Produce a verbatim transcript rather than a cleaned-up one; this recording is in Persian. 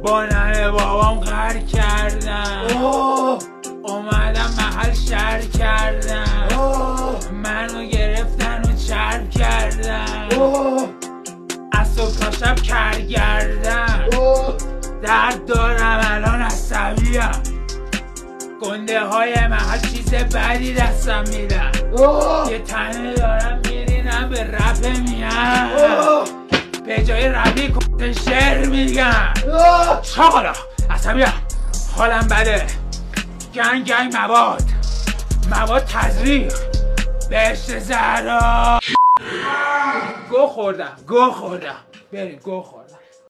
با ننه بابام غر کردم، اومدم محل شهر کردم، منو گرفتن و چرب کردن، از صبح تا شب کر گردن، درد دارم الان عصبیم، گنده های محل چیز بدی دستم میدن، یه تنه دارم میرینم به رپ میان، به جای رپی کن شعر میگن. چاقالا عصبیم، حالم بده، گنگ گنگ مواد مواد تزریق، بهشت زهرا. گو خوردم گو خوردم بریم گو خوردم.